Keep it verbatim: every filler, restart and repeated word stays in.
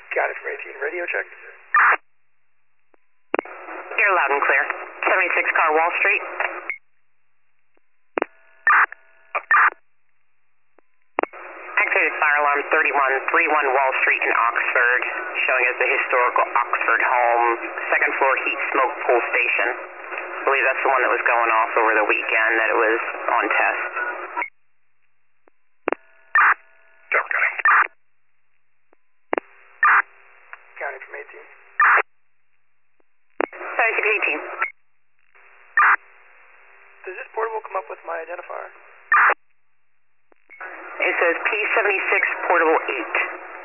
County from eighteen, radio check. You're loud and clear. seventy-six car Wall Street. Activated fire alarm thirty-one thirty-one Wall Street in Oxford, showing as the historical Oxford home, second floor heat smoke pool station. I believe that's the one that was going off over the weekend, that it was on test. Delta County. County from eighteen. seventy-six eighteen. Does this portable come up with my identifier? It says P seventy-six Portable eight.